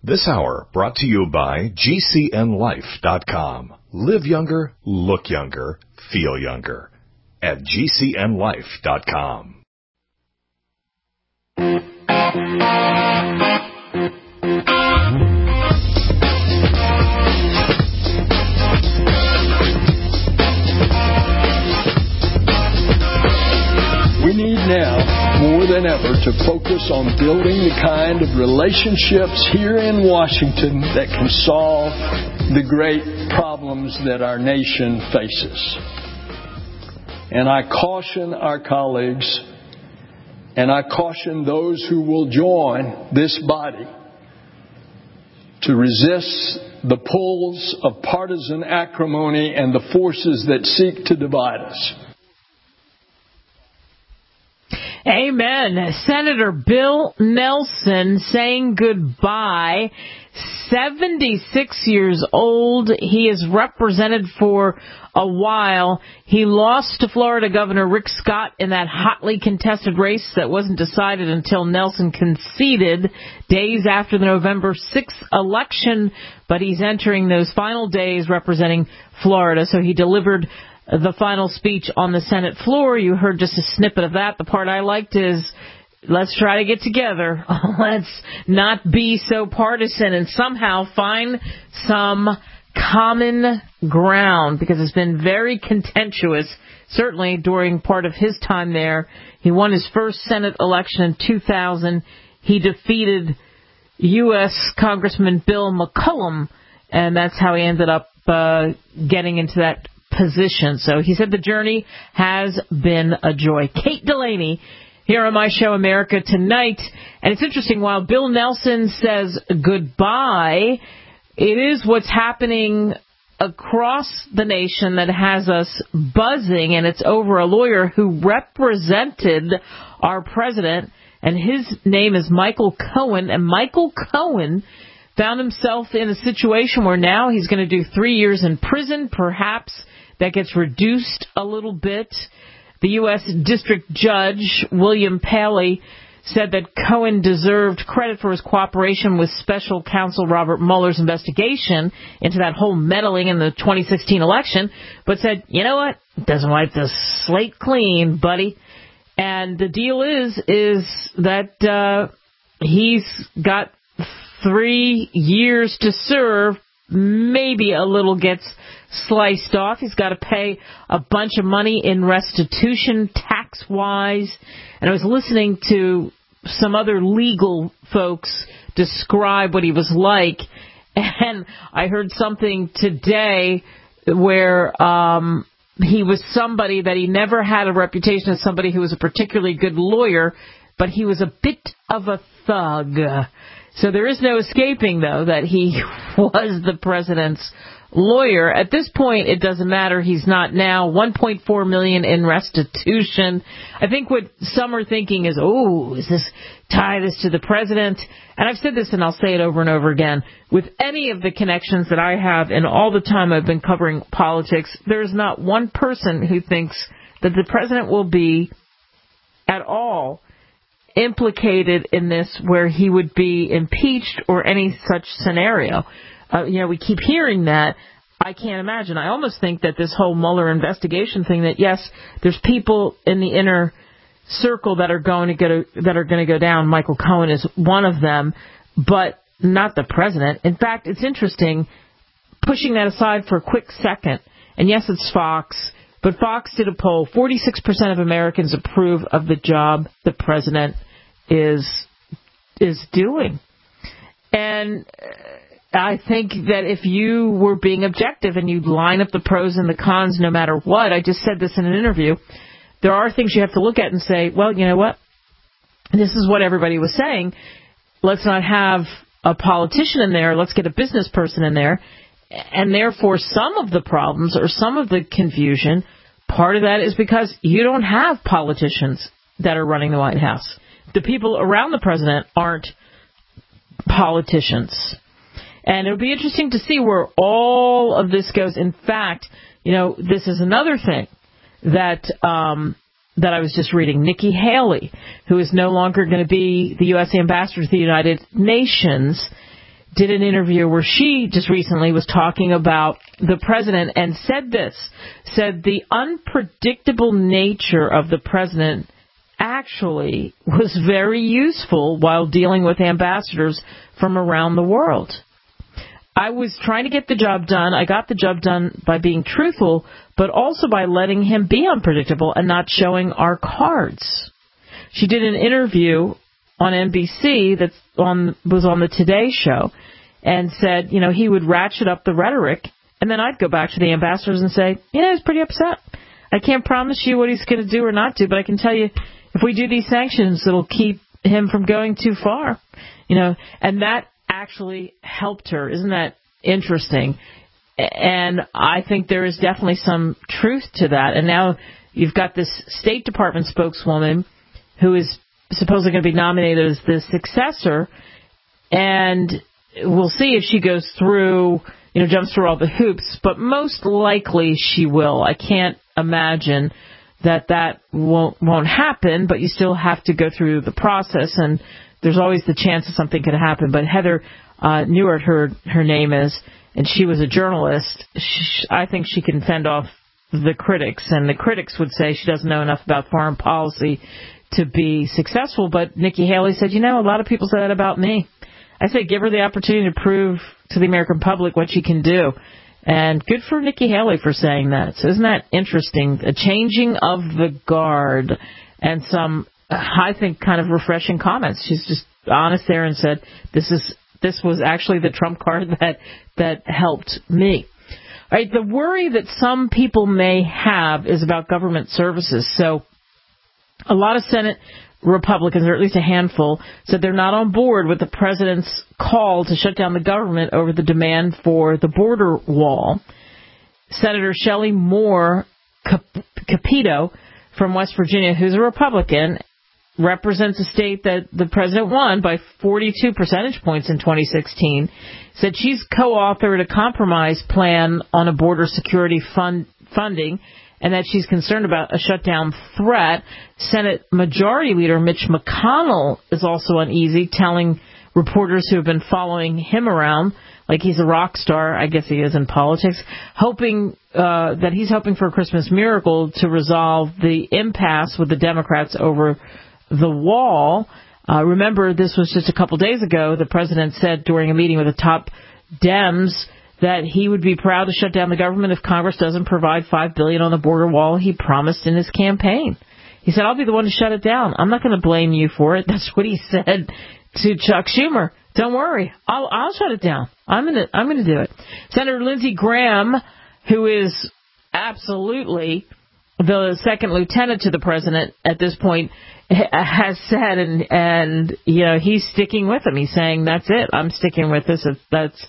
This hour brought to you by GCNLife.com. Live younger, look younger, feel younger at GCNLife.com. We need now, more than ever, to focus on building the kind of relationships here in Washington that can solve the great problems that our nation faces. And I caution our colleagues, and I caution those who will join this body to resist the pulls of partisan acrimony and the forces that seek to divide us. Amen. Senator Bill Nelson saying goodbye. 76 years old. He has represented for a while. He lost to Florida Governor Rick Scott in that hotly contested race that wasn't decided until Nelson conceded days after the November 6th election. But he's entering those final days representing Florida. So he delivered the final speech on the Senate floor. You heard just a snippet of that. The part I liked is, let's try to get together. Let's not be so partisan and somehow find some common ground, because it's been very contentious, certainly during part of his time there. He won his first Senate election in 2000. He defeated U.S. Congressman Bill McCollum, and that's how he ended up getting into that position. So he said the journey has been a joy. Kate Delaney here on my show, America Tonight. And it's interesting, while Bill Nelson says goodbye, it is what's happening across the nation that has us buzzing, and it's over a lawyer who represented our president, and his name is Michael Cohen. And Michael Cohen found himself in a situation where now he's going to do 3 years in prison. Perhaps that gets reduced a little bit. The U.S. District Judge, William Paley, said that Cohen deserved credit for his cooperation with Special Counsel Robert Mueller's investigation into that whole meddling in the 2016 election, but said, you know what, doesn't wipe the slate clean, buddy. And the deal is that he's got 3 years to serve. Maybe a little gets sliced off. He's got to pay a bunch of money in restitution, tax-wise. And I was listening to some other legal folks describe what he was like, and I heard something today where he was somebody that he never had a reputation as somebody who was a particularly good lawyer, but he was a bit of a thug. So there is no escaping, though, that he was the president's lawyer. At this point, it doesn't matter. He's not now. $1.4 million in restitution. I think what some are thinking is, is this tie this to the president? And I've said this, and I'll say it over and over again. With any of the connections that I have and all the time I've been covering politics, there's not one person who thinks that the president will be at all implicated in this, where he would be impeached or any such scenario. We keep hearing that. I can't imagine. I almost think that this whole Mueller investigation thing, that yes, there's people in the inner circle that are going to go down. Michael Cohen is one of them, but not the president. In fact, it's interesting, pushing that aside for a quick second. And yes, it's Fox, but Fox did a poll. 46% of Americans approve of the job the president is doing. And I think that if you were being objective and you'd line up the pros and the cons no matter what, I just said this in an interview, there are things you have to look at and say, well, you know what? This is what everybody was saying. Let's not have a politician in there. Let's get a business person in there. And therefore, some of the problems or some of the confusion, part of that is because you don't have politicians that are running the White House. The people around the president aren't politicians. And it'll be interesting to see where all of this goes. In fact, this is another thing that I was just reading. Nikki Haley, who is no longer going to be the U.S. ambassador to the United Nations, did an interview where she just recently was talking about the president and said the unpredictable nature of the president actually was very useful while dealing with ambassadors from around the world. I was trying to get the job done. I got the job done by being truthful, but also by letting him be unpredictable and not showing our cards. She did an interview on NBC that was on the Today Show and said, he would ratchet up the rhetoric, and then I'd go back to the ambassadors and say, he's pretty upset. I can't promise you what he's going to do or not do, but I can tell you if we do these sanctions, it'll keep him from going too far. And that actually helped her. Isn't that interesting? And I think there is definitely some truth to that. And now you've got this State Department spokeswoman who is supposedly going to be nominated as the successor, and we'll see if she goes through, jumps through all the hoops, but most likely she will. I can't imagine that won't happen, but you still have to go through the process, and there's always the chance that something could happen. But Heather Nauert, her name is, and she was a journalist. I think she can fend off the critics, and the critics would say she doesn't know enough about foreign policy to be successful. But Nikki Haley said, a lot of people say that about me. I say give her the opportunity to prove to the American public what she can do. And good for Nikki Haley for saying that. So isn't that interesting? A changing of the guard and some, I think, kind of refreshing comments. She's just honest there and said, this was actually the trump card that helped me. All right, the worry that some people may have is about government services. So a lot of Senate Republicans, or at least a handful, said they're not on board with the president's call to shut down the government over the demand for the border wall. Senator Shelley Moore Capito from West Virginia, who's a Republican, represents a state that the president won by 42 percentage points in 2016, said she's co-authored a compromise plan on a border security funding, and that she's concerned about a shutdown threat. Senate Majority Leader Mitch McConnell is also uneasy, telling reporters who have been following him around like he's a rock star, I guess he is in politics, that he's hoping for a Christmas miracle to resolve the impasse with the Democrats over the wall. Remember, this was just a couple days ago. The president said during a meeting with the top Dems that he would be proud to shut down the government if Congress doesn't provide $5 billion on the border wall he promised in his campaign. He said, I'll be the one to shut it down. I'm not going to blame you for it. That's what he said to Chuck Schumer. Don't worry. I'll shut it down. I'm going to do it. Senator Lindsey Graham, who is absolutely the second lieutenant to the president at this point, has said, and he's sticking with him. He's saying, that's it. I'm sticking with this. That's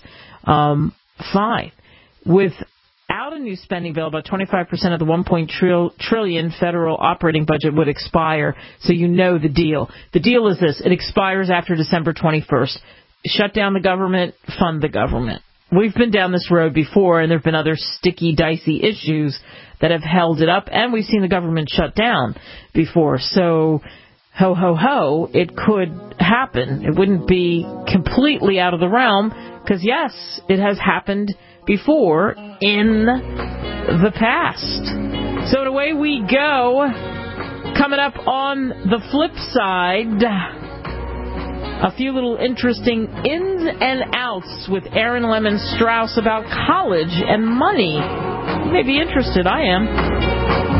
fine. Without a new spending bill, about 25% of the $1 trillion federal operating budget would expire. So the deal. The deal is this. It expires after December 21st. Shut down the government, fund the government. We've been down this road before, and there have been other sticky, dicey issues that have held it up, and we've seen the government shut down before. So, ho, ho, ho, it could happen. It wouldn't be completely out of the realm, because, yes, it has happened before in the past. So away we go. Coming up on the flip side, a few little interesting ins and outs with Aaron Lemon Strauss about college and money. You may be interested. I am.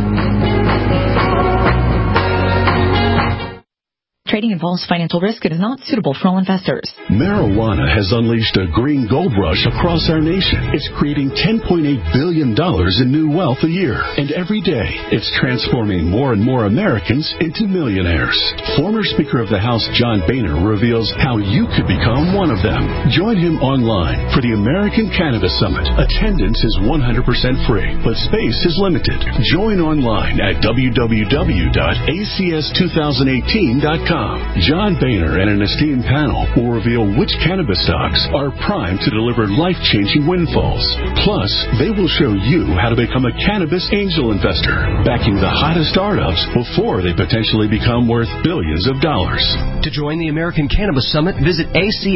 Trading involves financial risk and is not suitable for all investors. Marijuana has unleashed a green gold rush across our nation. It's creating $10.8 billion in new wealth a year. And every day, it's transforming more and more Americans into millionaires. Former Speaker of the House John Boehner reveals how you could become one of them. Join him online for the American Cannabis Summit. Attendance is 100% free, but space is limited. Join online at www.acs2018.com. John Boehner and an esteemed panel will reveal which cannabis stocks are primed to deliver life-changing windfalls. Plus, they will show you how to become a cannabis angel investor, backing the hottest startups before they potentially become worth billions of dollars. To join the American Cannabis Summit, visit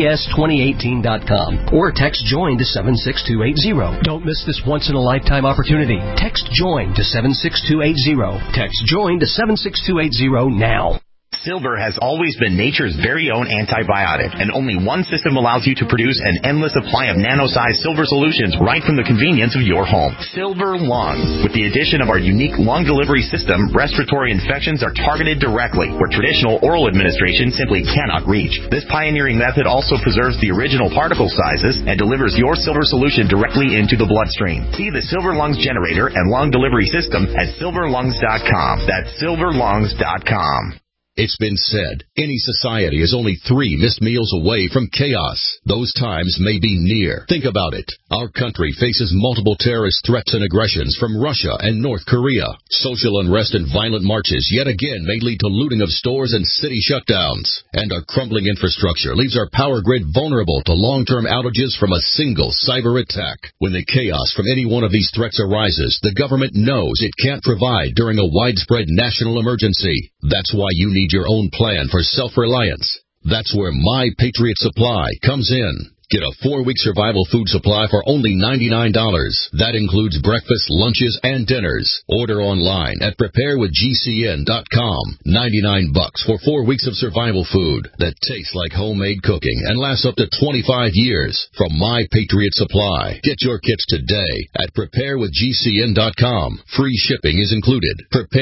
acs2018.com or text JOIN to 76280. Don't miss this once-in-a-lifetime opportunity. Text JOIN to 76280. Text JOIN to 76280 now. Silver has always been nature's very own antibiotic, and only one system allows you to produce an endless supply of nano-sized silver solutions right from the convenience of your home. Silver Lungs. With the addition of our unique lung delivery system, respiratory infections are targeted directly, where traditional oral administration simply cannot reach. This pioneering method also preserves the original particle sizes and delivers your silver solution directly into the bloodstream. See the Silver Lungs generator and lung delivery system at silverlungs.com. That's silverlungs.com. It's been said, any society is only 3 missed meals away from chaos. Those times may be near. Think about it. Our country faces multiple terrorist threats and aggressions from Russia and North Korea. Social unrest and violent marches yet again may lead to looting of stores and city shutdowns. And our crumbling infrastructure leaves our power grid vulnerable to long-term outages from a single cyber attack. When the chaos from any one of these threats arises, the government knows it can't provide during a widespread national emergency. That's why you need your own plan for self-reliance. That's where My Patriot Supply comes in. Get a 4-week survival food supply for only $99. That includes breakfast, lunches, and dinners. Order online at preparewithgcn.com. $99 for 4 weeks of survival food that tastes like homemade cooking and lasts up to 25 years from My Patriot Supply. Get your kits today at preparewithgcn.com. Free shipping is included.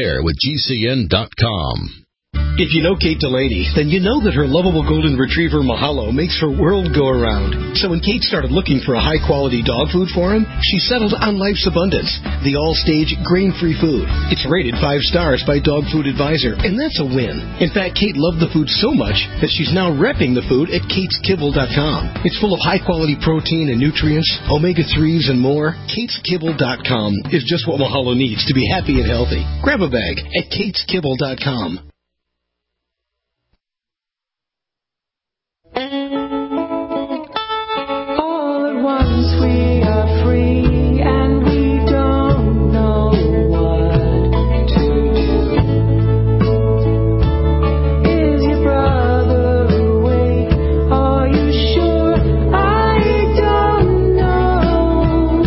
Preparewithgcn.com. If you know Kate Delaney, then you know that her lovable golden retriever Mahalo makes her world go around. So when Kate started looking for a high-quality dog food for him, she settled on Life's Abundance, the all-stage grain-free food. It's rated 5 stars by Dog Food Advisor, and that's a win. In fact, Kate loved the food so much that she's now repping the food at kateskibble.com. It's full of high-quality protein and nutrients, omega-3s, and more. kateskibble.com is just what Mahalo needs to be happy and healthy. Grab a bag at kateskibble.com. All at once we are free and we don't know what to do. Is your brother awake? Are you sure? I don't know.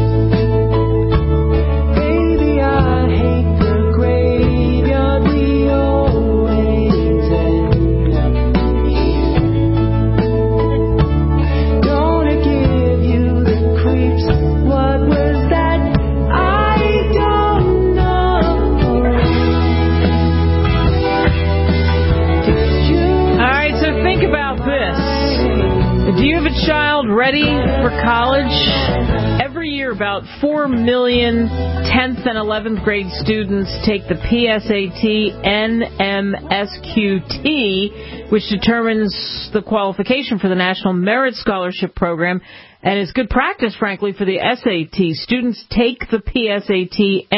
Baby, I hate the graveyard. We always end up here. Don't it give you the creeps? What was that? I don't know. Did you? All right, so think about this. Do you have a child ready for college? Every year, about 4 million 10th and 11th grade students take the PSAT NMSQT, which determines the qualification for the National Merit Scholarship Program, and is good practice, frankly, for the SAT. Students take the PSAT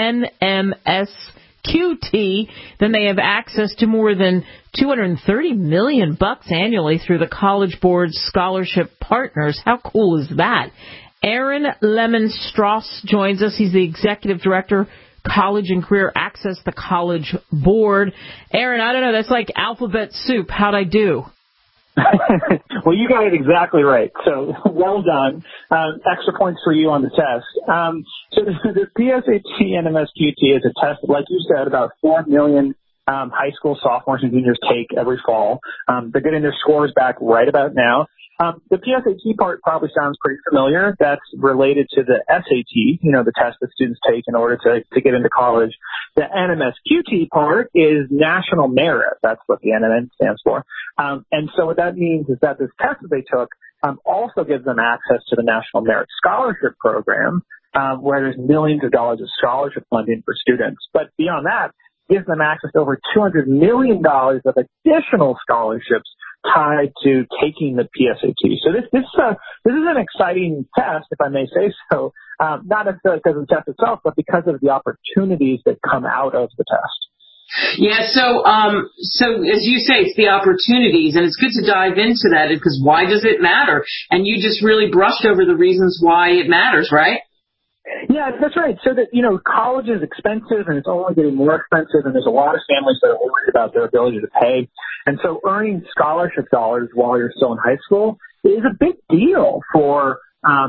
NMSQT, then they have access to more than $230 million annually through the College Board's scholarship partners. How cool is that? Aaron Lemon-Strauss joins us. He's the Executive Director, College and Career Access, the College Board. Aaron, I don't know, that's like alphabet soup. How'd I do? Well, you got it exactly right. So well done. Extra points for you on the test. So the PSAT NMSQT is a test that, like you said, about 4 million high school sophomores and juniors take every fall. They're getting their scores back right about now. The PSAT part probably sounds pretty familiar. That's related to the SAT, the test that students take in order to get into college. The NMSQT part is National Merit. That's what the NMN stands for. And so what that means is that this test that they took also gives them access to the National Merit Scholarship Program, where there's millions of dollars of scholarship funding for students. But beyond that, gives them access to over $200 million of additional scholarships tied to taking the PSAT. So this is an exciting test, if I may say so, not necessarily because of the test itself, but because of the opportunities that come out of the test. Yeah, so as you say, it's the opportunities, and it's good to dive into that, because why does it matter? And you just really brushed over the reasons why it matters, right? Yeah, that's right. So that, college is expensive, and it's only getting more expensive, and there's a lot of families that are worried about their ability to pay. And so earning scholarship dollars while you're still in high school is a big deal for,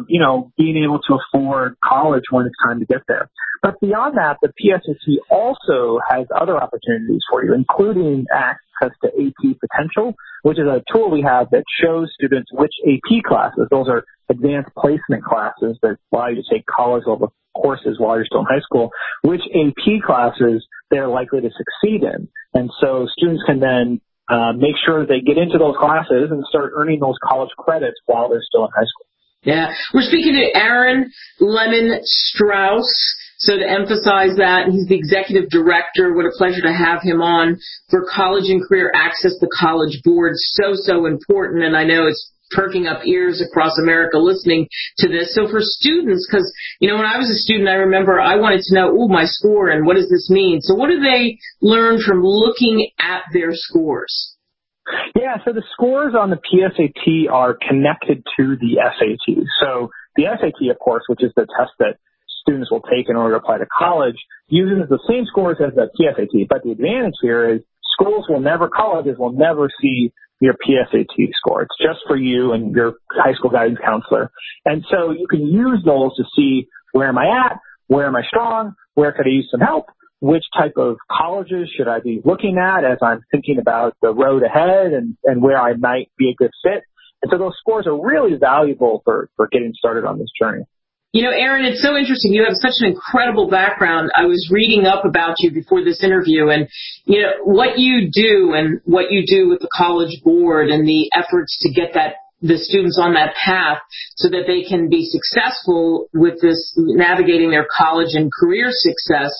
being able to afford college when it's time to get there. But beyond that, the PSAT also has other opportunities for you, including access to AP Potential, which is a tool we have that shows students which AP classes, those are advanced placement classes that allow you to take college-level courses while you're still in high school, which AP classes they're likely to succeed in. And so students can then make sure that they get into those classes and start earning those college credits while they're still in high school. Yeah. We're speaking to Aaron Lemon-Strauss. So to emphasize that, he's the executive director. What a pleasure to have him on for College and Career Access, the College Board. So important. And I know it's perking up ears across America listening to this. So for students, because, when I was a student, I remember I wanted to know, my score, and what does this mean? So what do they learn from looking at their scores? Yeah, so the scores on the PSAT are connected to the SAT. So the SAT, of course, which is the test that students will take in order to apply to college, uses the same scores as the PSAT. But the advantage here is colleges will never see your PSAT score. It's just for you and your high school guidance counselor. And so you can use those to see, where am I at? Where am I strong? Where could I use some help? Which type of colleges should I be looking at as I'm thinking about the road ahead and where I might be a good fit? And so those scores are really valuable for getting started on this journey. Aaron, it's so interesting. You have such an incredible background. I was reading up about you before this interview, and, what you do and what you do with the College Board and the efforts to get the students on that path so that they can be successful with this, navigating their college and career success.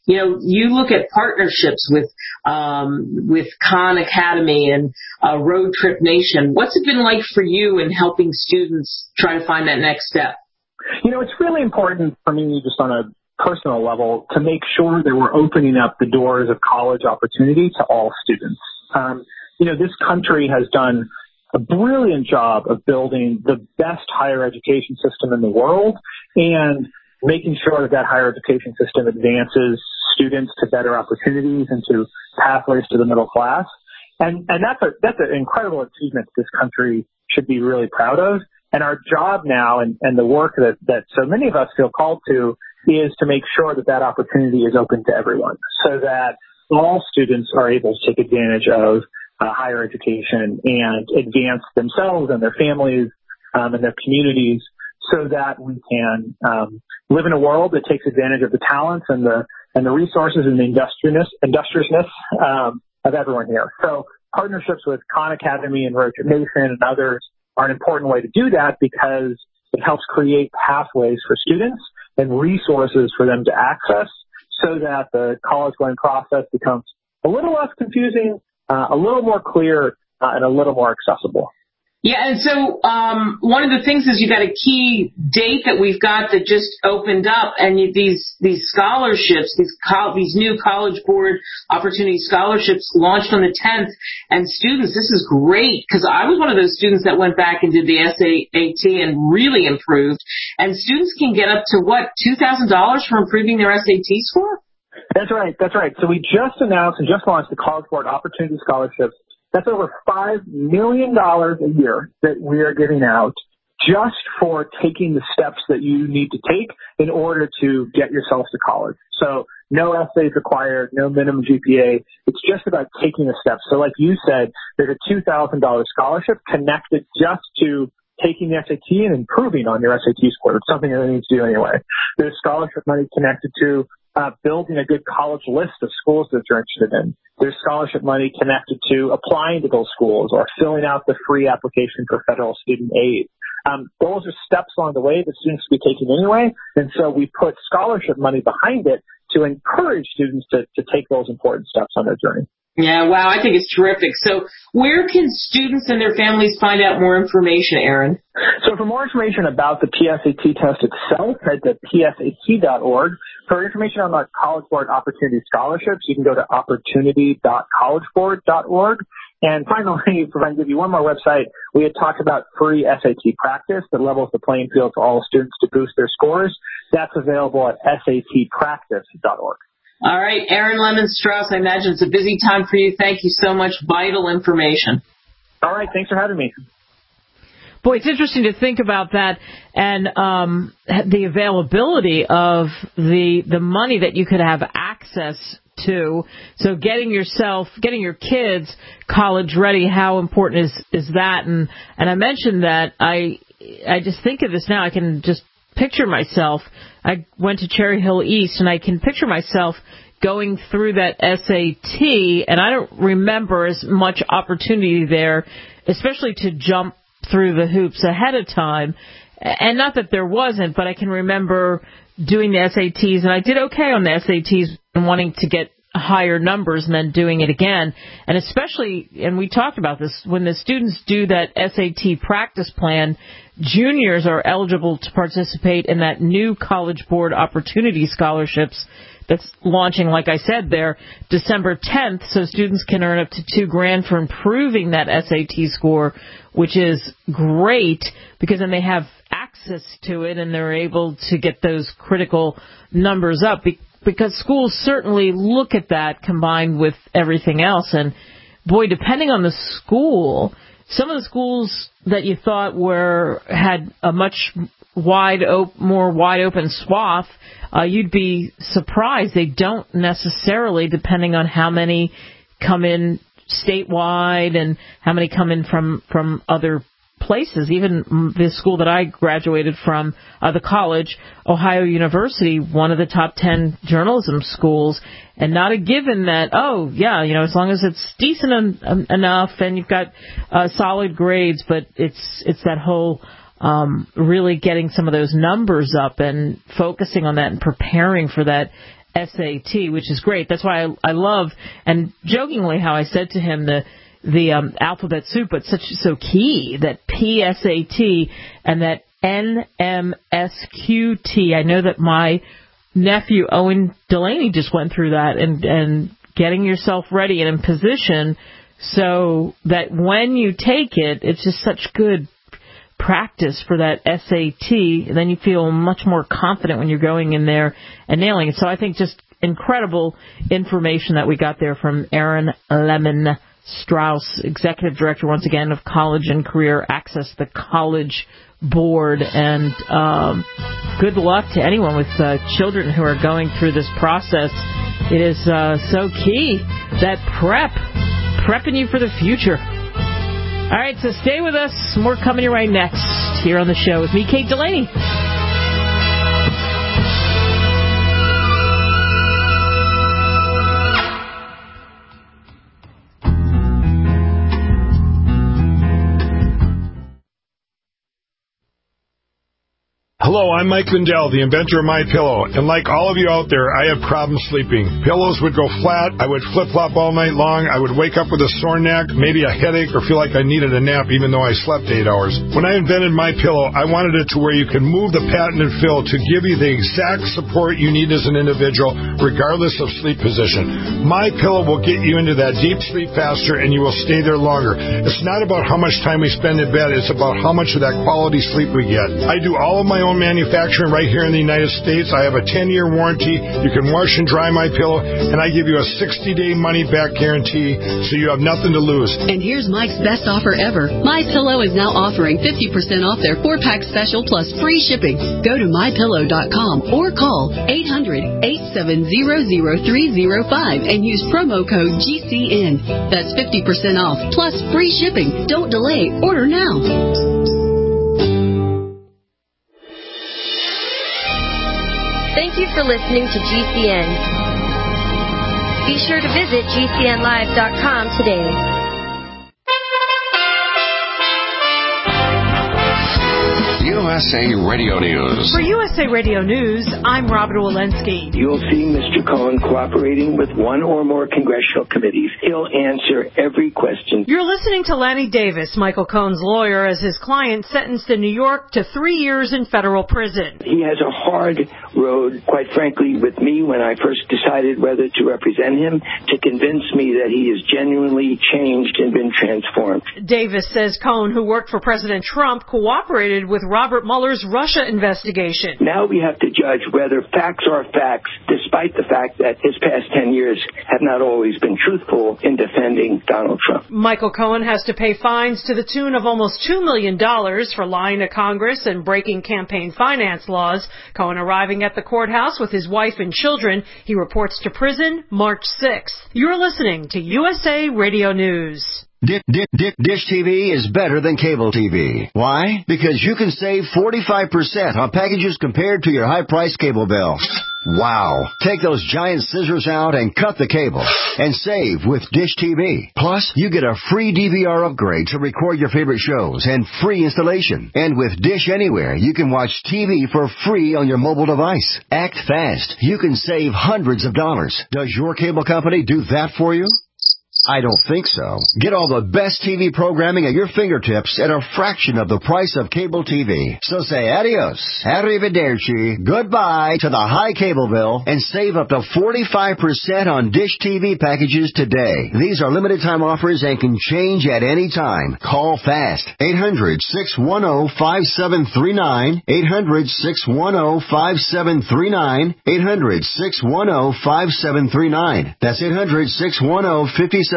You look at partnerships with Khan Academy and Road Trip Nation. What's it been like for you in helping students try to find that next step? It's really important for me, just on a personal level, to make sure that we're opening up the doors of college opportunity to all students. This country has done a brilliant job of building the best higher education system in the world and making sure that higher education system advances students to better opportunities and to pathways to the middle class. And that's an incredible achievement this country should be really proud of. And our job now and the work that so many of us feel called to is to make sure that opportunity is open to everyone so that all students are able to take advantage of higher education and advance themselves and their families and their communities so that we can live in a world that takes advantage of the talents and the resources and the industriousness of everyone here. So partnerships with Khan Academy and Road Trip Nation and others are an important way to do that because it helps create pathways for students and resources for them to access so that the college-going process becomes a little less confusing, a little more clear, and a little more accessible. Yeah, and so one of the things is you got a key date that we've got that just opened up, and these scholarships, these new College Board Opportunity Scholarships launched on the 10th. And students, this is great because I was one of those students that went back and did the SAT and really improved. And students can get up to $2,000 for improving their SAT score? That's right. So we just announced and just launched the College Board Opportunity Scholarships. That's over $5 million a year that we are giving out just for taking the steps that you need to take in order to get yourself to college. So no essays required, no minimum GPA. It's just about taking the steps. So like you said, there's a $2,000 scholarship connected just to taking the SAT and improving on your SAT score. It's something that you need to do anyway. There's scholarship money connected to building a good college list of schools that you're interested in. There's scholarship money connected to applying to those schools or filling out the free application for federal student aid. Those are steps along the way that students will be taking anyway, and so we put scholarship money behind it to encourage students to take those important steps on their journey. Yeah, wow, I think it's terrific. So where can students and their families find out more information, Aaron? So for more information about the PSAT test itself, head to psat.org. For information on the College Board Opportunity Scholarships, you can go to opportunity.collegeboard.org. And finally, if I can give you one more website, we had talked about free SAT practice that levels the playing field for all students to boost their scores. That's available at satpractice.org. All right, Aaron Lemon-Strauss, I imagine it's a busy time for you. Thank you so much. Vital information. All right, thanks for having me. Boy, it's interesting to think about that and the availability of the money that you could have access to. So getting your kids college ready, how important is that? And I mentioned that I just think of this now. I can just picture myself. I went to Cherry Hill East, and I can picture myself going through that SAT, and I don't remember as much opportunity there, especially to jump through the hoops ahead of time. And not that there wasn't, but I can remember doing the SATs, and I did okay on the SATs and wanting to get higher numbers and then doing it again. And especially, and we talked about this, when the students do that SAT practice plan, juniors are eligible to participate in that new College Board Opportunity Scholarships that's launching, like I said, there December 10th, so students can earn up to $2,000 for improving that SAT score, which is great because then they have access to it and they're able to get those critical numbers up because schools certainly look at that combined with everything else. And boy, depending on the school, some of the schools that you thought had a much more wide open swath, you'd be surprised. They don't necessarily, depending on how many come in statewide and how many come in from other places. Even the school that I graduated from, the college, Ohio University, one of the top 10 journalism schools, and not a given that, as long as it's decent enough and you've got solid grades, but it's that whole really getting some of those numbers up and focusing on that and preparing for that SAT, which is great. That's why I love, and jokingly how I said to him, the alphabet soup, but so key, that PSAT and that NMSQT. I know that my nephew, Owen Delaney, just went through that and getting yourself ready and in position so that when you take it, it's just such good practice for that SAT, and then you feel much more confident when you're going in there and nailing it. So I think just incredible information that we got there from Aaron Lemon-Strauss, Executive Director, once again, of College and Career Access, the College Board. And good luck to anyone with children who are going through this process. It is so key, that prepping you for the future. All right, so stay with us. More coming your way next here on the show with me, Kate Delaney. Hello, I'm Mike Lindell, the inventor of MyPillow, and like all of you out there, I have problems sleeping. Pillows would go flat, I would flip-flop all night long, I would wake up with a sore neck, maybe a headache, or feel like I needed a nap even though I slept 8 hours. When I invented MyPillow, I wanted it to where you can move the patented fill to give you the exact support you need as an individual, regardless of sleep position. MyPillow will get you into that deep sleep faster, and you will stay there longer. It's not about how much time we spend in bed, it's about how much of that quality sleep we get. I do all of my own manufacturing right here in the United States. I have a 10-year warranty. You can wash and dry MyPillow, and I give you a 60-day money-back guarantee, so you have nothing to lose. And here's Mike's best offer ever. MyPillow is now offering 50% off their 4-pack special plus free shipping. Go to MyPillow.com or call 800-870-0305 and use promo code GCN. That's 50% off plus free shipping. Don't delay. Order now. Thank you for listening to GCN. Be sure to visit GCNlive.com today. You USA Radio News. For USA Radio News, I'm Robert Walensky. You'll see Mr. Cohen cooperating with one or more congressional committees. He'll answer every question. You're listening to Lanny Davis, Michael Cohen's lawyer, as his client sentenced in New York to 3 years in federal prison. He has a hard road, quite frankly, with me when I first decided whether to represent him, to convince me that he is genuinely changed and been transformed. Davis says Cohen, who worked for President Trump, cooperated with Robert Mueller's Russia investigation. Now we have to judge whether facts are facts, despite the fact that his past 10 years have not always been truthful in defending Donald Trump. Michael Cohen has to pay fines to the tune of almost $2 million for lying to Congress and breaking campaign finance laws. Cohen arriving at the courthouse with his wife and children. He reports to prison March 6th. You're listening to USA Radio News. Dish TV is better than cable TV. Why? Because you can save 45% on packages compared to your high-priced cable bill. Wow. Take those giant scissors out and cut the cable and save with Dish TV. Plus, you get a free DVR upgrade to record your favorite shows and free installation. And with Dish Anywhere, you can watch TV for free on your mobile device. Act fast. You can save hundreds of dollars. Does your cable company do that for you? I don't think so. Get all the best TV programming at your fingertips at a fraction of the price of cable TV. So say adios, arrivederci, goodbye to the high cable bill and save up to 45% on Dish TV packages today. These are limited time offers and can change at any time. Call fast. 800-610-5739. 800-610-5739. 800-610-5739. That's 800-610-5739.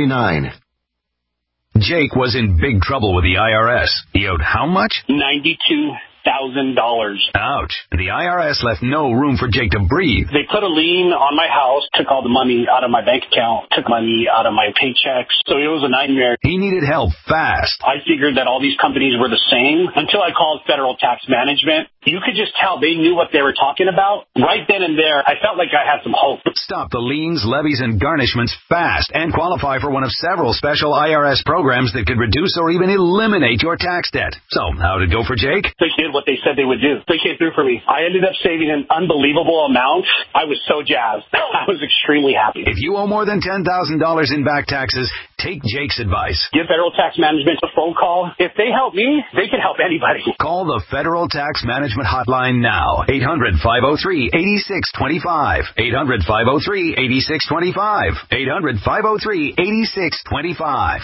Jake was in big trouble with the IRS. He owed how much? $92,000. Ouch. The IRS left no room for Jake to breathe. They put a lien on my house, took all the money out of my bank account, took money out of my paychecks. So it was a nightmare. He needed help fast. I figured that all these companies were the same until I called Federal Tax Management. You could just tell they knew what they were talking about. Right then and there, I felt like I had some hope. Stop the liens, levies, and garnishments fast and qualify for one of several special IRS programs that could reduce or even eliminate your tax debt. So, how'd it go for Jake? They did what they said they would do. They came through for me. I ended up saving an unbelievable amount. I was so jazzed. I was extremely happy. If you owe more than $10,000 in back taxes, take Jake's advice. Give Federal Tax Management a phone call. If they help me, they can help anybody. Call the Federal Tax Management hotline now. 800-503-8625. 800-503-8625. 800-503-8625.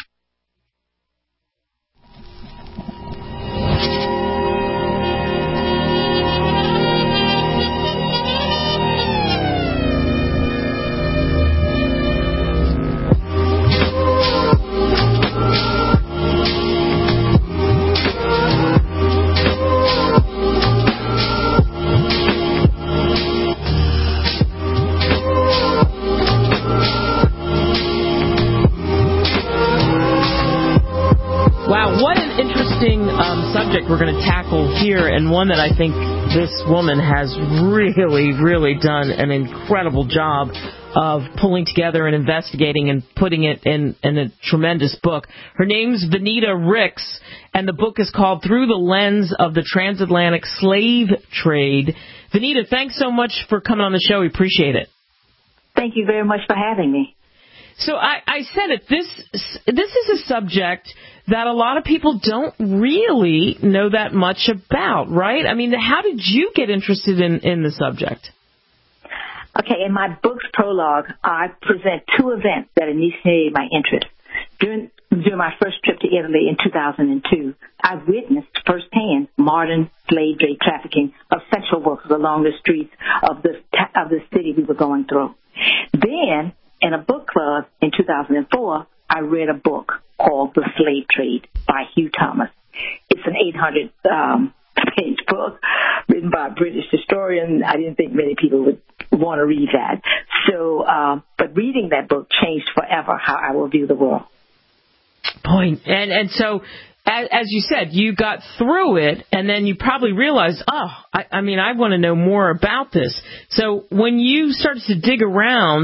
Wow, what an interesting subject we're going to tackle here, and one that I think this woman has really, really done an incredible job of pulling together and investigating and putting it in a tremendous book. Her name's Vanita Ricks, and the book is called Through the Lens of the Transatlantic Slave Trade. Vanita, thanks so much for coming on the show. We appreciate it. Thank you very much for having me. So I said it, this is a subject that a lot of people don't really know that much about, right? I mean, how did you get interested in the subject? Okay, in my book's prologue, I present two events that initiated my interest. During my first trip to Italy in 2002, I witnessed firsthand modern slave trade trafficking of sexual workers along the streets of the city we were going through. Then, in a book club in 2004, I read a book called The Slave Trade by Hugh Thomas. It's an 800-page book written by a British historian. I didn't think many people would want to read that. So, but reading that book changed forever how I will view the world. Boy, and so, as you said, you got through it, and then you probably realized, I want to know more about this. So when you started to dig around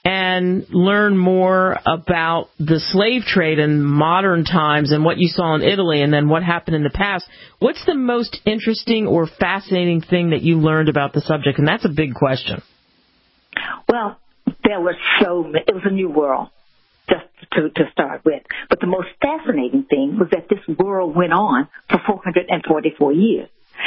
and learn more about the slave trade in modern times and what you saw in Italy and then what happened in the past, what's the most interesting or fascinating thing that you learned about the subject? And that's a big question. Well, there were it was a new world, just to start with. But the most fascinating thing was that this world went on for 444 years,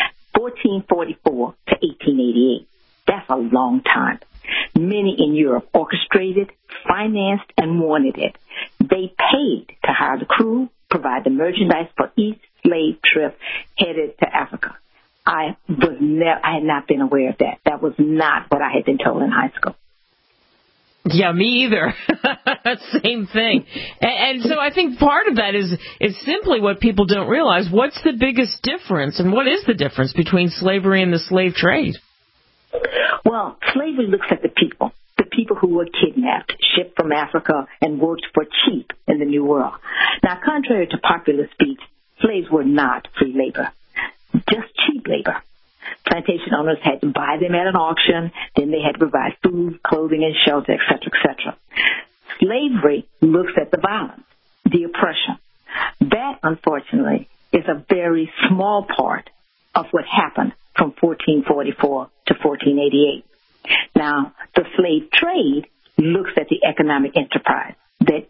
1444 to 1888. That's a long time. Many in Europe orchestrated, financed, and wanted it. They paid to hire the crew, provide the merchandise for each slave trip headed to Africa. I had not been aware of that. That was not what I had been told in high school. Yeah, me either. Same thing. And so I think part of that is simply what people don't realize. What's the biggest difference, and what is the difference between slavery and the slave trade? Well, slavery looks at the people who were kidnapped, shipped from Africa, and worked for cheap in the New World. Now, contrary to popular speech, slaves were not free labor, just cheap labor. Plantation owners had to buy them at an auction, then they had to provide food, clothing, and shelter, etc., etc. Slavery looks at the violence, the oppression. That, unfortunately, is a very small part of what happened from 1444 to 1488. Now, the slave trade looks at the economic enterprise that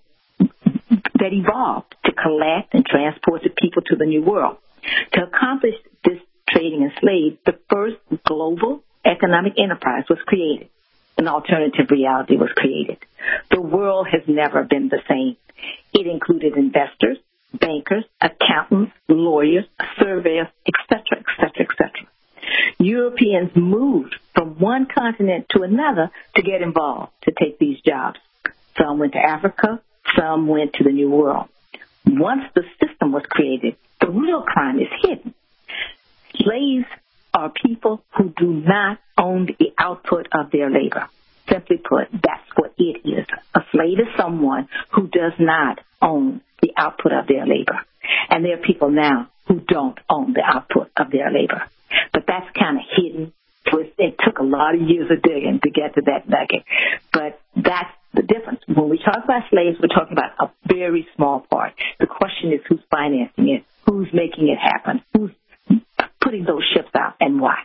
evolved to collect and transport the people to the New World. To accomplish this trading in slaves, the first global economic enterprise was created. An alternative reality was created. The world has never been the same. It included investors, bankers, accountants, lawyers, surveyors, etc., etc., etc. Europeans moved from one continent to another to get involved, to take these jobs. Some went to Africa, some went to the New World. Once the system was created, the real crime is hidden. Slaves are people who do not own the output of their labor. Simply put, that's what it is. A slave is someone who does not own the output of their labor. And there are people now who don't own the output of their labor. But that's kind of hidden. It took a lot of years of digging to get to that nugget. But that's the difference. When we talk about slaves, we're talking about a very small part. The question is who's financing it, who's making it happen, who's putting those ships out, and why.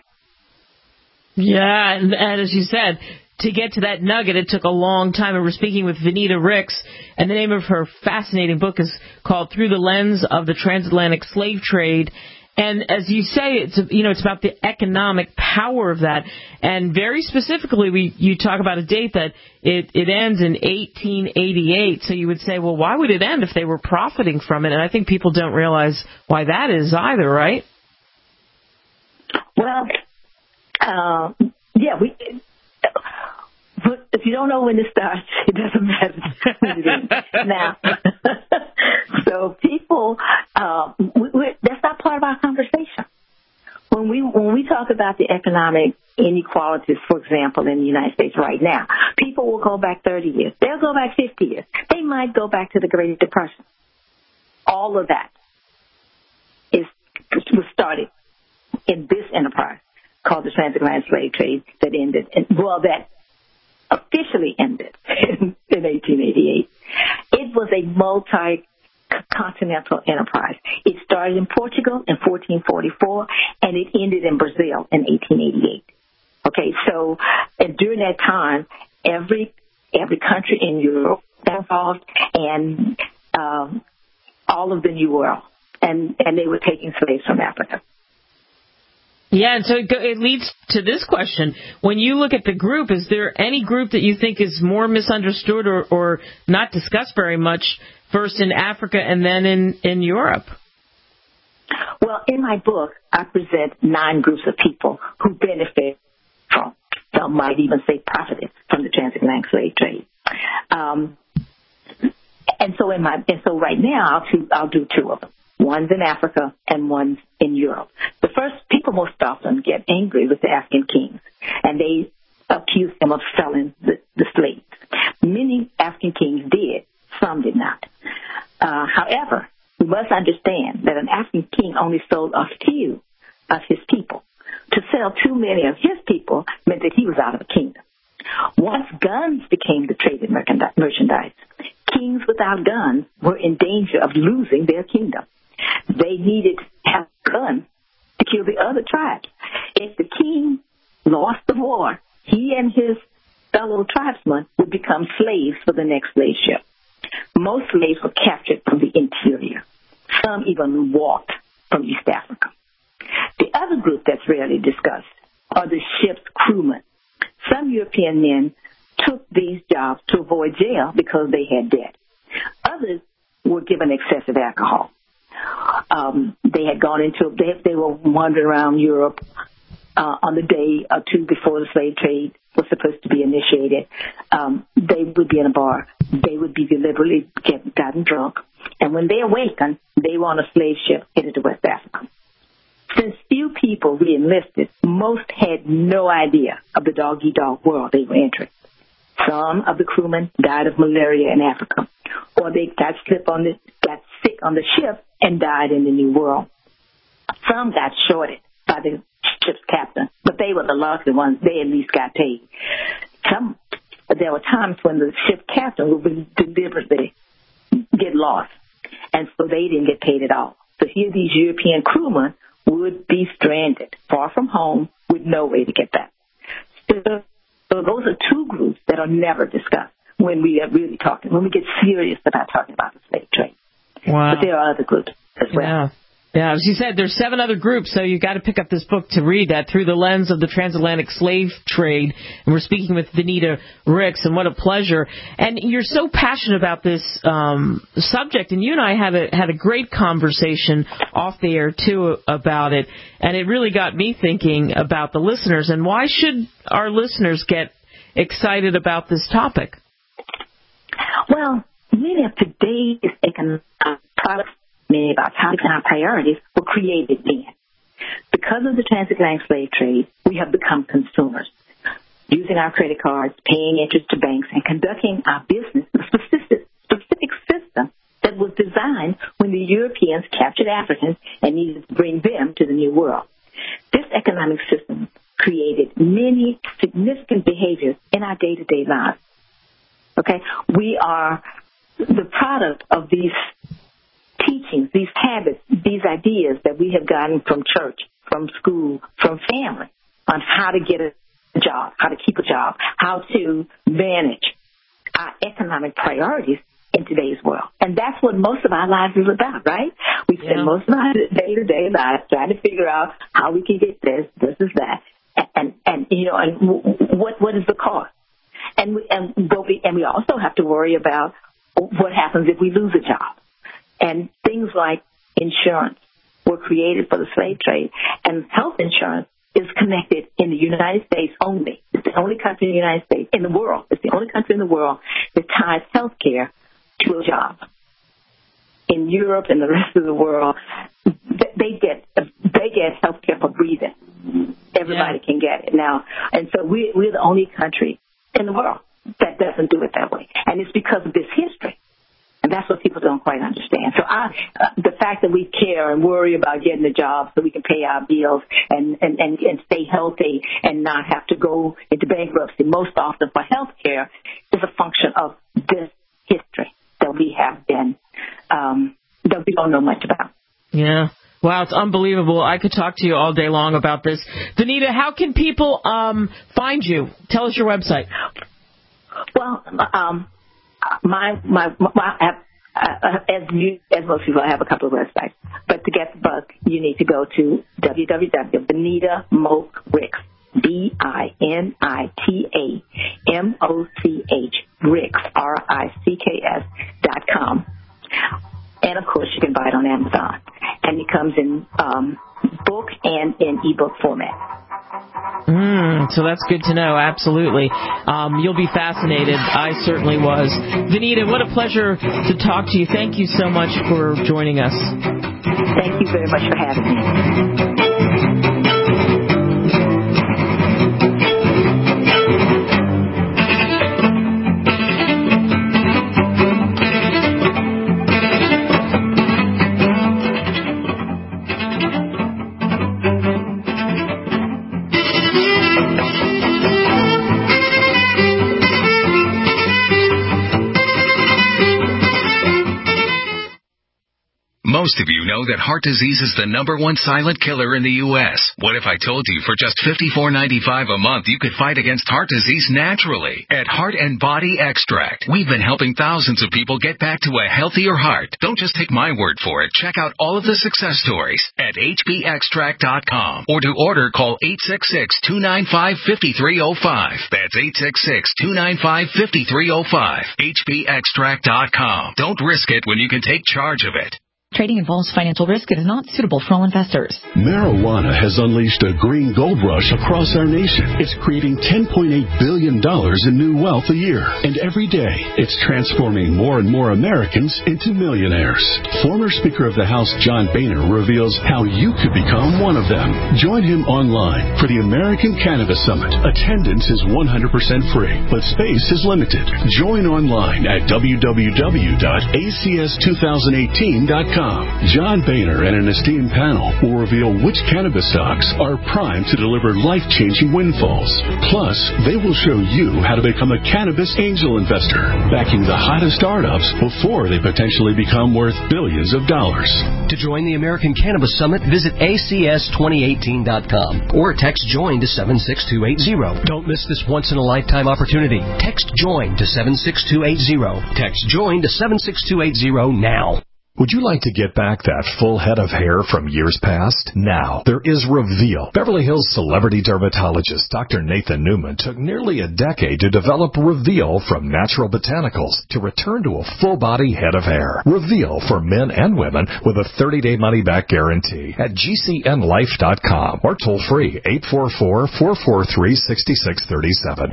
Yeah, and as you said, to get to that nugget, it took a long time. And we're speaking with Venita Ricks, and the name of her fascinating book is called Through the Lens of the Transatlantic Slave Trade. And as you say, it's about the economic power of that. And very specifically, you talk about a date that it ends in 1888. So you would say, well, why would it end if they were profiting from it? And I think people don't realize why that is either, right? Well, if you don't know when it starts, it doesn't matter when it ends. Now, so people, that's not part of our conversation. When we talk about the economic inequalities, for example, in the United States right now, people will go back 30 years. They'll go back 50 years. They might go back to the Great Depression. All of that was started in this enterprise called the transatlantic slave trade that that officially ended in 1888. It was a multi-continental enterprise. It started in Portugal in 1444, and it ended in Brazil in 1888. Okay, so during that time, every country in Europe got involved, and all of the New World, and they were taking slaves from Africa. Yeah, and so it leads to this question. When you look at the group, is there any group that you think is more misunderstood or not discussed very much, first in Africa and then in Europe? Well, in my book, I present 9 groups of people who benefit from, some might even say profited from the transatlantic slave trade. And so right now, I'll do 2 of them. One's in Africa and one's in Europe. The first, people most often get angry with the African kings, and they accuse them of selling the slaves. Many African kings did, some did not. However, we must understand that an African king only sold a few of his people. To sell too many of his people meant that he was out of the kingdom. Once guns became the traded merchandise, kings without guns were in danger of losing their kingdom. They needed to have guns to kill the other tribes. If the king lost the war, he and his fellow tribesmen would become slaves for the next slave ship. Most slaves were captured from the interior. Some even walked from East Africa. The other group that's rarely discussed are the ship's crewmen. Some European men took these jobs to avoid jail because they had debt. Others were given excessive alcohol. They were wandering around Europe on the day or two before the slave trade was supposed to be initiated. They would be in a bar. They would be deliberately gotten drunk. And when they awakened, they were on a slave ship headed to West Africa. Since few people re-enlisted, most had no idea of the dog-eat-dog world they were entering. Some of the crewmen died of malaria in Africa, or they got sick on the ship and died in the New World. Some got shorted by the ship's captain, but they were the lucky ones. They at least got paid. There were times when the ship captain would deliberately get lost, and so they didn't get paid at all. So here these European crewmen would be stranded, far from home, with no way to get back. So those are two groups that are never discussed when we are really talking, when we get serious about talking about the slave trade. Wow. But there are other groups as well. Yeah, as you said, there's 7 other groups, so you've got to pick up this book to read that through the lens of the transatlantic slave trade. And we're speaking with Venita Ricks, and what a pleasure. And you're so passionate about this subject, and you and I had a great conversation off the air, too, about it. And it really got me thinking about the listeners, and why should our listeners get excited about this topic? Well, many of today's economic products, many of our topics and our priorities were created then. Because of the transatlantic slave trade, we have become consumers, using our credit cards, paying interest to banks, and conducting our business in a specific system that was designed when the Europeans captured Africans and needed to bring them to the New World. This economic system created many significant behaviors in our day-to-day lives. Okay? We are the product of these teachings, these habits, these ideas that we have gotten from church, from school, from family, on how to get a job, how to keep a job, how to manage our economic priorities in today's world. And that's what most of our lives is about, right? We spend most of our day-to-day lives trying to figure out how we can get this is that, and what is the cost? And we also have to worry about what happens if we lose a job. And things like insurance were created for the slave trade, and health insurance is connected in the United States only. It's the only country in the United States, in the world. It's the only country in the world that ties health care to a job. In Europe and the rest of the world, they get health care for breathing. Everybody can get it now. And so we're the only country in the world that doesn't do it that way. And it's because of this history. And that's what people don't quite understand. So the fact that we care and worry about getting a job so we can pay our bills and stay healthy and not have to go into bankruptcy most often for health care is a function of this history that we have been, that we don't know much about. Yeah. Wow, it's unbelievable. I could talk to you all day long about this. Venita, how can people find you? Tell us your website. Well, as most people, I have a couple of websites. But to get the book, you need to go to www.Venita Moch Ricks, DINITAMOCH Ricks, RICKS.com. And of course, you can buy it on Amazon. And it comes in book and in ebook format. So that's good to know. Absolutely. You'll be fascinated. I certainly was. Venita, what a pleasure to talk to you. Thank you so much for joining us. Thank you very much for having me. Most of you know that heart disease is the #1 silent killer in the U.S. What if I told you for just $54.95 a month you could fight against heart disease naturally? At Heart and Body Extract, we've been helping thousands of people get back to a healthier heart. Don't just take my word for it. Check out all of the success stories at hbextract.com. Or to order, call 866-295-5305. That's 866-295-5305. hbextract.com. Don't risk it when you can take charge of it. Trading involves financial risk. It is not suitable for all investors. Marijuana has unleashed a green gold rush across our nation. It's creating $10.8 billion in new wealth a year. And every day, it's transforming more and more Americans into millionaires. Former Speaker of the House John Boehner reveals how you could become one of them. Join him online for the American Cannabis Summit. Attendance is 100% free, but space is limited. Join online at www.acs2018.com. John Boehner and an esteemed panel will reveal which cannabis stocks are primed to deliver life-changing windfalls. Plus, they will show you how to become a cannabis angel investor, backing the hottest startups before they potentially become worth billions of dollars. To join the American Cannabis Summit, visit acs2018.com or text JOIN to 76280. Don't miss this once-in-a-lifetime opportunity. Text JOIN to 76280. Text JOIN to 76280 now. Would you like to get back that full head of hair from years past? Now, there is Reveal. Beverly Hills celebrity dermatologist Dr. Nathan Newman took nearly a decade to develop Reveal from natural botanicals to return to a full-body head of hair. Reveal for men and women with a 30-day money-back guarantee at GCNlife.com or toll-free 844-443-6637.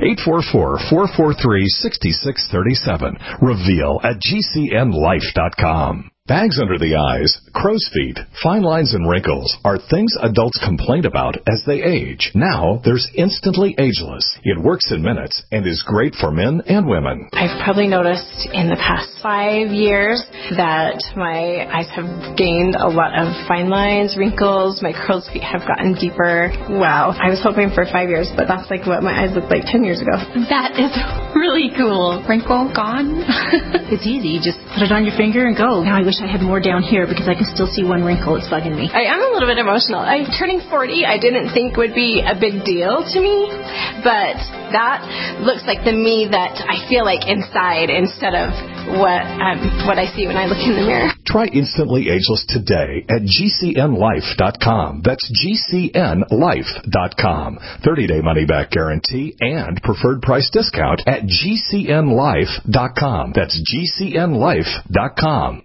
844-443-6637. Reveal at GCNlife.com. Bags under the eyes, crow's feet, fine lines and wrinkles are things adults complain about as they age. Now, there's Instantly Ageless. It works in minutes and is great for men and women. I've probably noticed in the past 5 years that my eyes have gained a lot of fine lines, wrinkles, my crow's feet have gotten deeper. Wow. I was hoping for 5 years, but that's like what my eyes looked like 10 years ago. That is really cool. Wrinkle gone. It's easy. You just put it on your finger and go. Now I wish I had more down here because I can still see one wrinkle. It's bugging me. I am a little bit emotional. Turning 40, I didn't think would be a big deal to me, but that looks like the me that I feel like inside instead of what I see when I look in the mirror. Try Instantly Ageless today at GCNlife.com. That's GCNlife.com. 30-day money-back guarantee and preferred price discount at GCNlife.com. That's GCNlife.com.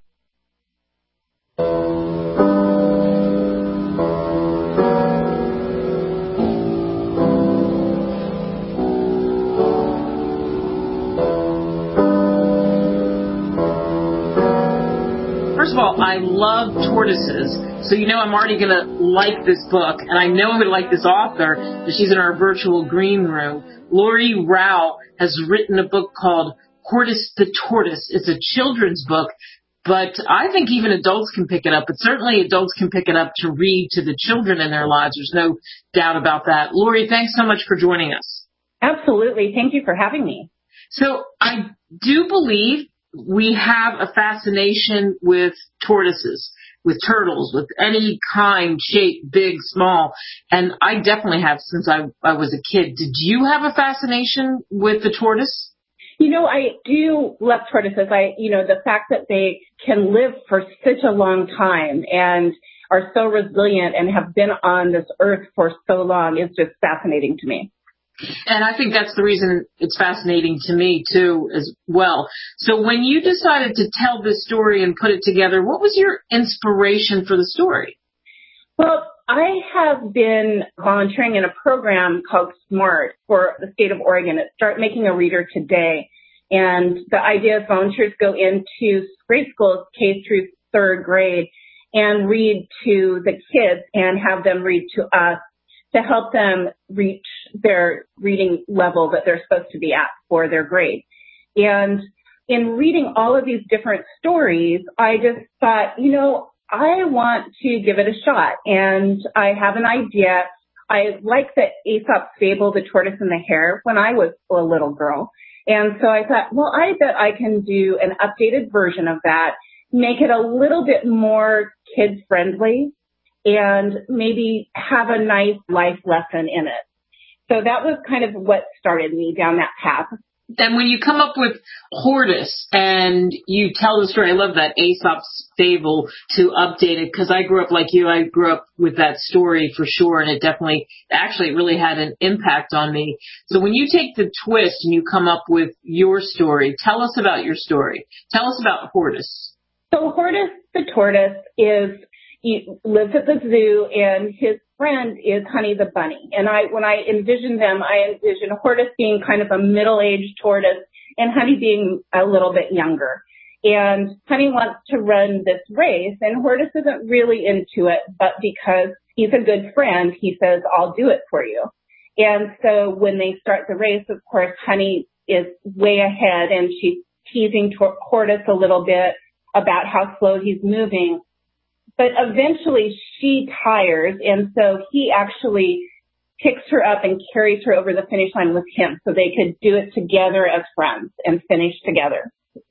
First of all, I love tortoises, so you know I'm already going to like this book, and I know I'm going to like this author, because she's in our virtual green room. Lori Rao has written a book called Cordis the Tortoise. It's a children's book, but I think even adults can pick it up, but certainly adults can pick it up to read to the children in their lives. There's no doubt about that. Lori, thanks so much for joining us. Absolutely. Thank you for having me. So I do believe we have a fascination with tortoises, with turtles, with any kind, shape, big, small. And I definitely have since I was a kid. Did you have a fascination with the tortoise? You know, I do love tortoises. The fact that they can live for such a long time and are so resilient and have been on this earth for so long is just fascinating to me. And I think that's the reason it's fascinating to me, too, as well. So when you decided to tell this story and put it together, what was your inspiration for the story? Well, I have been volunteering in a program called SMART for the state of Oregon. It's Start Making a Reader Today. And the idea is volunteers go into grade schools, K through third grade, and read to the kids and have them read to us to help them reach their reading level that they're supposed to be at for their grade. And in reading all of these different stories, I just thought, I want to give it a shot. And I have an idea. I like the Aesop's fable, The Tortoise and the Hare, when I was a little girl. And so I thought, well, I bet I can do an updated version of that make it a little bit more kid-friendly and maybe have a nice life lesson in it. So that was kind of what started me down that path. And when you come up with Hortus and you tell the story, I love that Aesop's fable to update it, because I grew up like you. I grew up with that story for sure, and it really had an impact on me. So when you take the twist and you come up with your story, tell us about your story. Tell us about Hortus. So Hortus the tortoise he lives at the zoo, and his friend is Honey the bunny. And when I envisioned them, I envisioned Hortus being kind of a middle-aged tortoise and Honey being a little bit younger. And Honey wants to run this race, and Hortus isn't really into it, but because he's a good friend, he says, I'll do it for you. And so when they start the race, of course, Honey is way ahead, and she's teasing Hortus a little bit about how slow he's moving. But eventually she tires, and so he actually picks her up and carries her over the finish line with him so they could do it together as friends and finish together.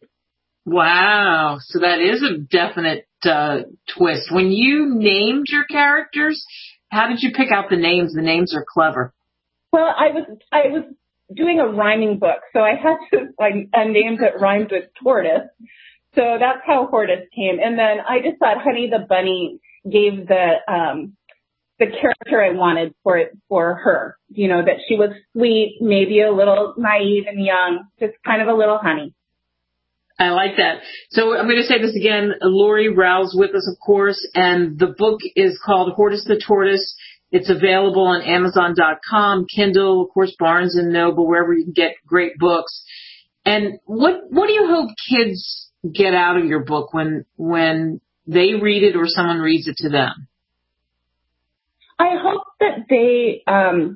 Wow. So that is a definite twist. When you named your characters, how did you pick out the names? The names are clever. Well, I was doing a rhyming book, so I had to find a name that rhymed with tortoise. So that's how Hortus came. And then I just thought Honey the bunny gave the character I wanted for her. You know, that she was sweet, maybe a little naive and young, just kind of a little honey. I like that. So I'm going to say this again. Lori Rau's with us, of course, and the book is called Hortus the Tortoise. It's available on Amazon.com, Kindle, of course, Barnes & Noble, wherever you can get great books. And what do you hope kids get out of your book when they read it or someone reads it to them? I hope that they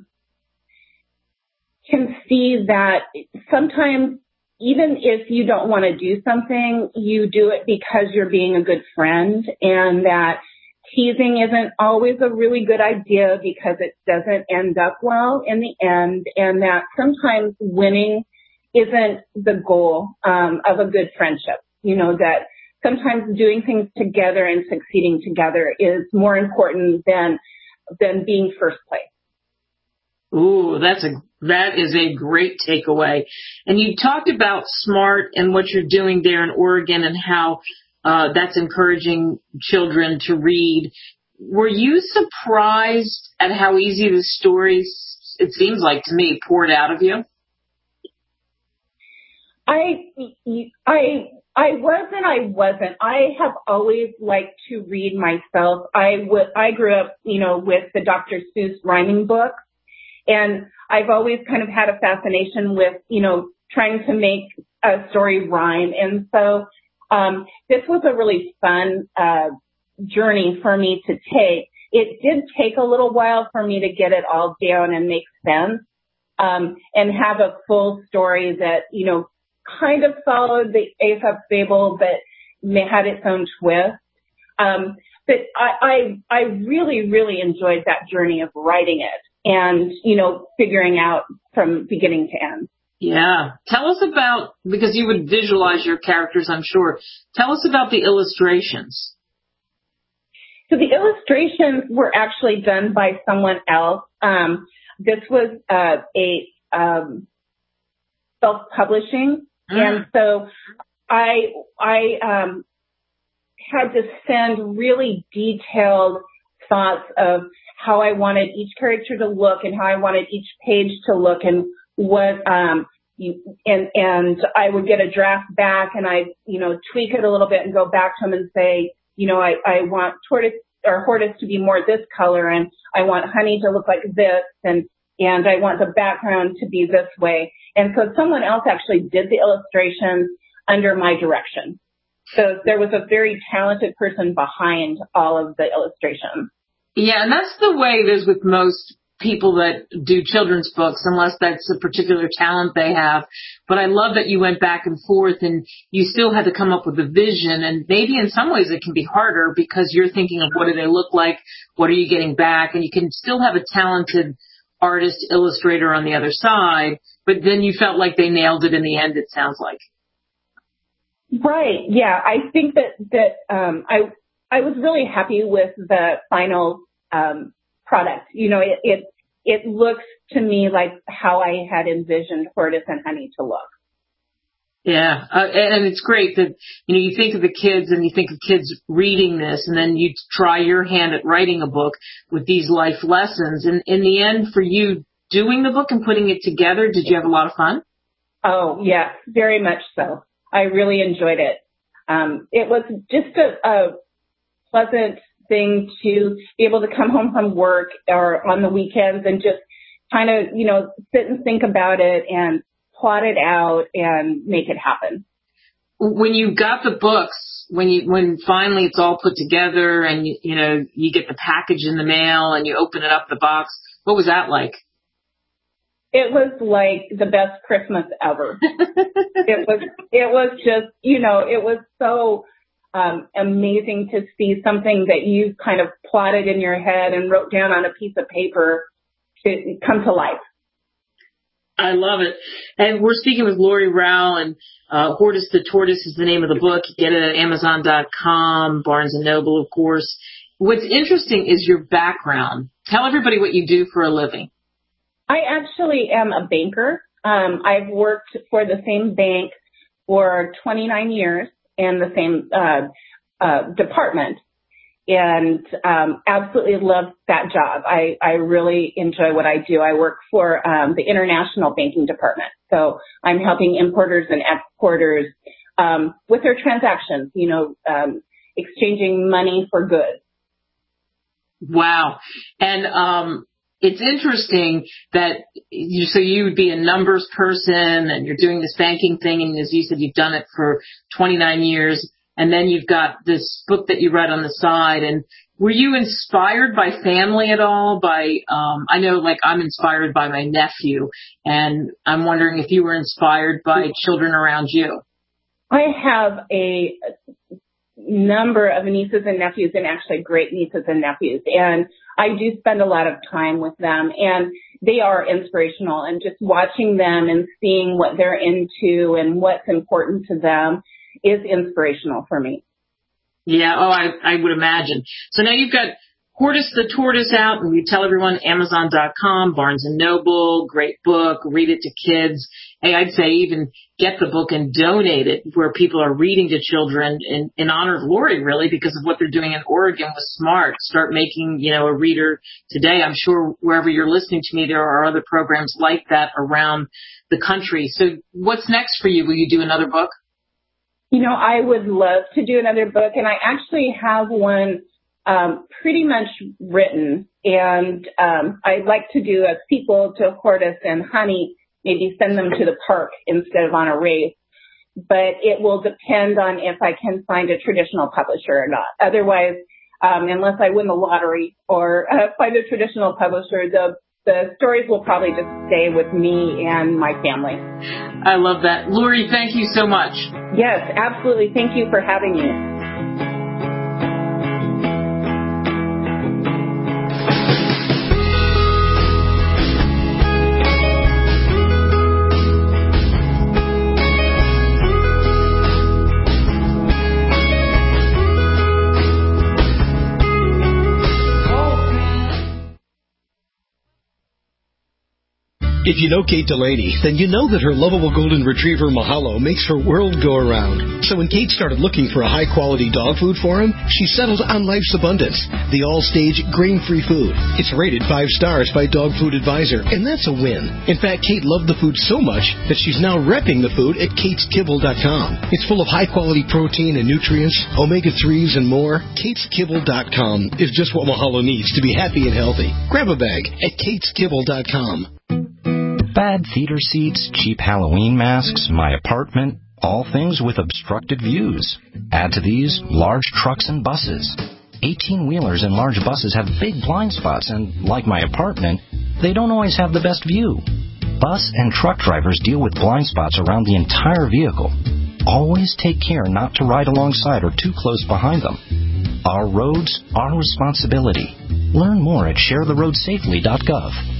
can see that sometimes even if you don't want to do something, you do it because you're being a good friend, and that teasing isn't always a really good idea because it doesn't end up well in the end, and that sometimes winning isn't the goal of a good friendship. You know, that sometimes doing things together and succeeding together is more important than being first place. Ooh, that is a great takeaway. And you talked about SMART and what you're doing there in Oregon and how that's encouraging children to read. Were you surprised at how easy the story, it seems like to me, poured out of you? I was and I wasn't. I have always liked to read myself. I grew up, you know, with the Dr. Seuss rhyming book, and I've always kind of had a fascination with, you know, trying to make a story rhyme. And so this was a really fun journey for me to take. It did take a little while for me to get it all down and make sense, and have a full story that, you know, kind of followed the Aesop's fable, but had its own twist. But I really, really enjoyed that journey of writing it and, you know, figuring out from beginning to end. Yeah. Tell us about, because you would visualize your characters, I'm sure. Tell us about the illustrations. So the illustrations were actually done by someone else. This was a self-publishing. And so I had to send really detailed thoughts of how I wanted each character to look and how I wanted each page to look and what, and I would get a draft back and I, you know, tweak it a little bit and go back to them and say, you know, I want Hortus to be more this color, and I want Honey to look like this, and I want the background to be this way. And so someone else actually did the illustrations under my direction. So there was a very talented person behind all of the illustrations. Yeah, and that's the way it is with most people that do children's books, unless that's a particular talent they have. But I love that you went back and forth and you still had to come up with a vision. And maybe in some ways it can be harder because you're thinking of what do they look like, what are you getting back, and you can still have a talented artist, illustrator on the other side, but then you felt like they nailed it in the end, it sounds like. Right. Yeah. I think that I was really happy with the final product. You know, it looks to me like how I had envisioned Hortus and Honey to look. Yeah, and it's great that, you know, you think of the kids and you think of kids reading this, and then you try your hand at writing a book with these life lessons. And in the end, for you doing the book and putting it together, did you have a lot of fun? Oh, yeah, very much so. I really enjoyed it. It was just a pleasant thing to be able to come home from work or on the weekends and just kind of, you know, sit and think about it and plot it out and make it happen. When you got the books, when finally it's all put together and you know you get the package in the mail and you open it up, the box, what was that like? It was like the best Christmas ever. It was just, you know, it was so amazing to see something that you kind of plotted in your head and wrote down on a piece of paper to come to life. I love it. And we're speaking with Lori Rao, and Hortus the Tortoise is the name of the book. You get it at Amazon.com, Barnes & Noble, of course. What's interesting is your background. Tell everybody what you do for a living. I actually am a banker. I've worked for the same bank for 29 years in the same department. And absolutely love that job. I really enjoy what I do. I work for the international banking department. So I'm helping importers and exporters with their transactions, you know, exchanging money for goods. Wow. And it's interesting that you would be a numbers person and you're doing this banking thing. And as you said, you've done it for 29 years. And then you've got this book that you read on the side. And were you inspired by family at all? I know, like, I'm inspired by my nephew, and I'm wondering if you were inspired by children around you. I have a number of nieces and nephews, and actually great nieces and nephews. And I do spend a lot of time with them, and they are inspirational. And just watching them and seeing what they're into and what's important to them is inspirational for me. Yeah, I would imagine. So now you've got Hortus the Tortoise out, and you tell everyone Amazon.com, Barnes & Noble, great book, read it to kids. Hey, I'd say even get the book and donate it where people are reading to children in honor of Lori, really, because of what they're doing in Oregon with SMART. Start making, you know, a reader today. I'm sure wherever you're listening to me, there are other programs like that around the country. So what's next for you? Will you do another book? You know, I would love to do another book, and I actually have one pretty much written, and I'd like to do a sequel to Hortus and Honey, maybe send them to the park instead of on a race. But it will depend on if I can find a traditional publisher or not. Otherwise, unless I win the lottery or find a traditional publisher, the stories will probably just stay with me and my family. I love that. Lori, thank you so much. Yes, absolutely. Thank you for having me. If you know Kate Delaney, then you know that her lovable golden retriever Mahalo makes her world go around. So when Kate started looking for a high-quality dog food for him, she settled on Life's Abundance, the all-stage grain-free food. It's rated 5 stars by Dog Food Advisor, and that's a win. In fact, Kate loved the food so much that she's now repping the food at KatesKibble.com. It's full of high-quality protein and nutrients, omega-3s, and more. KatesKibble.com is just what Mahalo needs to be happy and healthy. Grab a bag at KatesKibble.com. Bad theater seats, cheap Halloween masks, my apartment, all things with obstructed views. Add to these large trucks and buses. 18-wheelers and large buses have big blind spots, and like my apartment, they don't always have the best view. Bus and truck drivers deal with blind spots around the entire vehicle. Always take care not to ride alongside or too close behind them. Our roads, our responsibility. Learn more at sharetheroadsafely.gov.